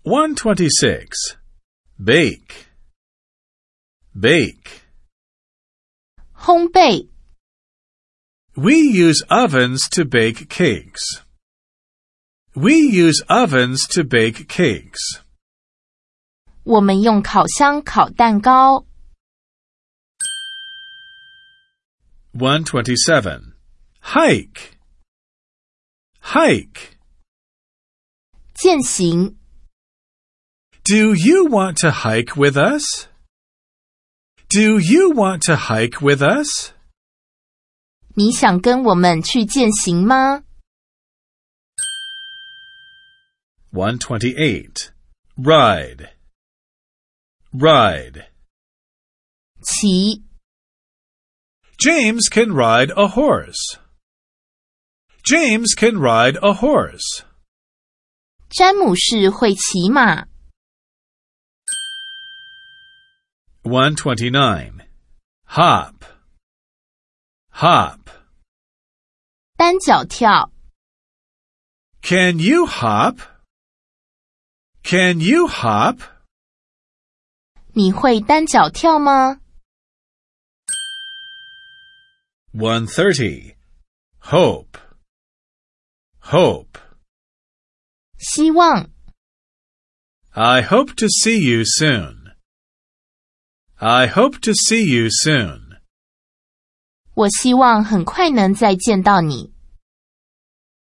126. Bake. Bake. 烘焙 We use ovens to bake cakes. We use ovens to bake cakes. 我们用烤箱烤蛋糕。 127. Hike. Hike. 健行 Do you want to hike with us? Do you want to hike with us? 你想跟我们去健行吗？ 128. Ride. Ride. 骑 James can ride a horse. James can ride a horse. 詹姆士会骑马。 129. Hop. Hop. 单脚跳 Can you hop? Can you hop? 你会单脚跳吗？ 130. Hope. Hope. 希望 I hope to see you soon. I hope to see you soon. 我希望很快能再见到你。